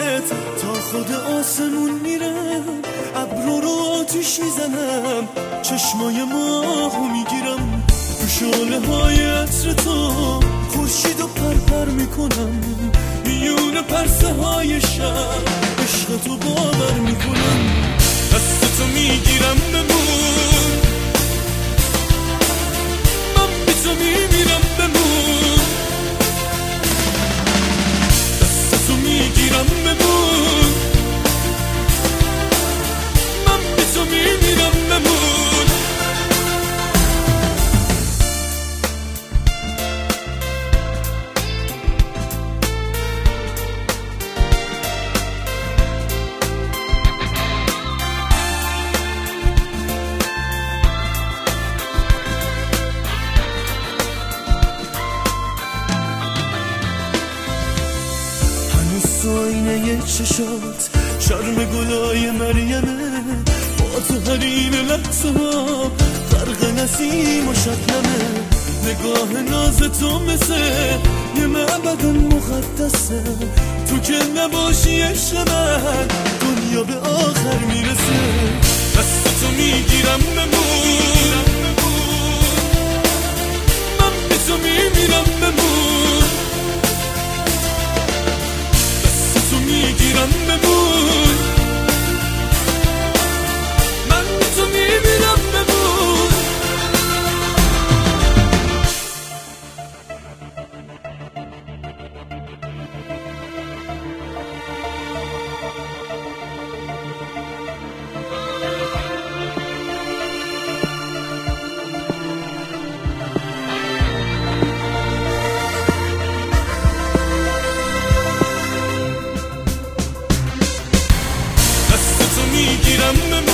بهت تا خود آسمون میرم، ابرو رو آتیش میزنم، چشمای ماهو میگیرم، تو شعله های عطر تو خورشید و پرپر میکنم، میون پرسه های شب عشق تو باور میکنم، دست تو میگیرم بمون، من بی تو میمیرم بمون، دست تو میگیرم بمون، من بی تو میمیرم بمون. آینه چشات شرم گلای مریمه، با تو هر این لحظه ها غرق نسیم و شبنمه، نگاه ناز تو مثل یه معبد مقدسه، تو که نباشی عشق من دنیا به آخر میرسه، دست تو میگیرم بمون، من بی تو میمیرم بمون، میگیرم بمون، من بی تو میمیرم بمون. میگیرم